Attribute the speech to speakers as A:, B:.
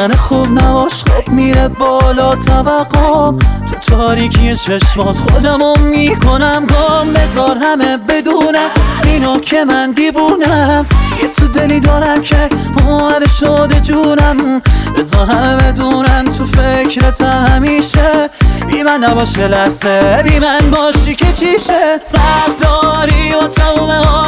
A: من خوب نباش خب میره بالا توقعم، تو تاریکی چشمات خودمو میکنم گم. بذار همه بدونم اینو که من دیوونم، یه تو دلی دارم که اومده شده جونم. بذار همه بدونم تو فکرتم همیشه، بی من نباشه لحظه، بی من باشی که چیشه. فرق داری با تموم